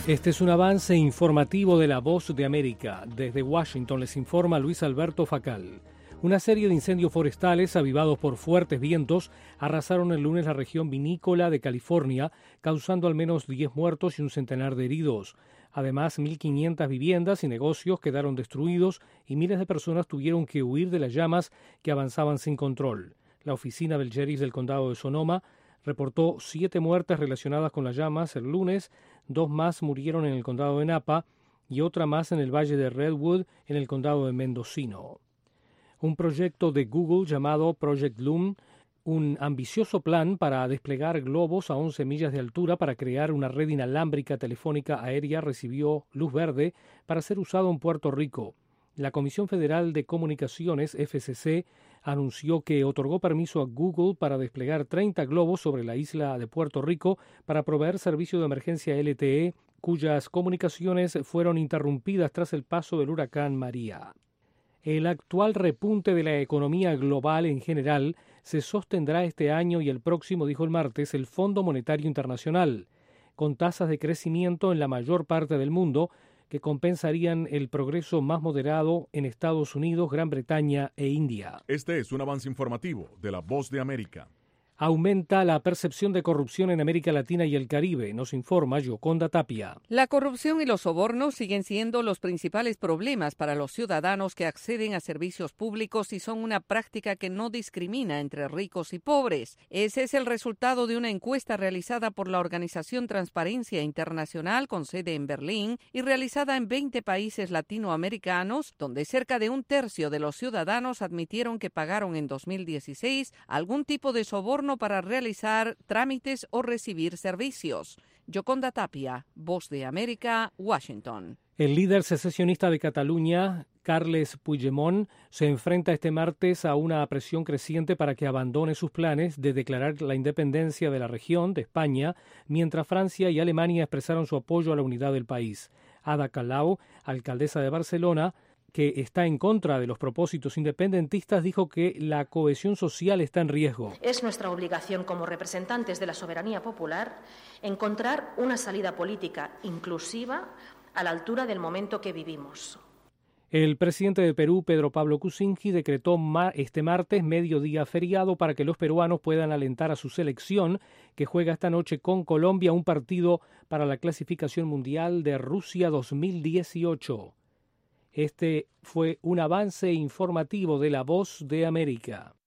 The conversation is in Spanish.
Este es un avance informativo de La Voz de América. Desde Washington les informa Luis Alberto Facal. Una serie de incendios forestales avivados por fuertes vientos arrasaron el lunes la región vinícola de California, causando al menos 10 muertos y un centenar de heridos. Además, 1.500 viviendas y negocios quedaron destruidos y miles de personas tuvieron que huir de las llamas que avanzaban sin control. La oficina del sheriff del condado de Sonoma reportó 7 muertes relacionadas con las llamas el lunes, 2 más murieron en el condado de Napa y otra más en el valle de Redwood, en el condado de Mendocino. Un proyecto de Google llamado Project Loom, un ambicioso plan para desplegar globos a 11 millas de altura para crear una red inalámbrica telefónica aérea, recibió luz verde para ser usado en Puerto Rico. La Comisión Federal de Comunicaciones, FCC, anunció que otorgó permiso a Google para desplegar 30 globos sobre la isla de Puerto Rico para proveer servicio de emergencia LTE, cuyas comunicaciones fueron interrumpidas tras el paso del huracán María. El actual repunte de la economía global en general se sostendrá este año y el próximo, dijo el martes el Fondo Monetario Internacional, con tasas de crecimiento en la mayor parte del mundo que compensarían el progreso más moderado en Estados Unidos, Gran Bretaña e India. Este es un avance informativo de La Voz de América. Aumenta la percepción de corrupción en América Latina y el Caribe, nos informa Yoconda Tapia. La corrupción y los sobornos siguen siendo los principales problemas para los ciudadanos que acceden a servicios públicos y son una práctica que no discrimina entre ricos y pobres. Ese es el resultado de una encuesta realizada por la organización Transparencia Internacional con sede en Berlín y realizada en 20 países latinoamericanos, donde cerca de un tercio de los ciudadanos admitieron que pagaron en 2016 algún tipo de soborno para realizar trámites o recibir servicios. Yoconda Tapia, Voz de América, Washington. El líder secesionista de Cataluña, Carles Puigdemont, se enfrenta este martes a una presión creciente para que abandone sus planes de declarar la independencia de la región de España, mientras Francia y Alemania expresaron su apoyo a la unidad del país. Ada Colau, alcaldesa de Barcelona, que está en contra de los propósitos independentistas, dijo que la cohesión social está en riesgo. Es nuestra obligación como representantes de la soberanía popular encontrar una salida política inclusiva a la altura del momento que vivimos. El presidente de Perú, Pedro Pablo Kuczynski, decretó este martes mediodía feriado para que los peruanos puedan alentar a su selección, que juega esta noche con Colombia un partido para la clasificación mundial de Rusia 2018. Este fue un avance informativo de La Voz de América.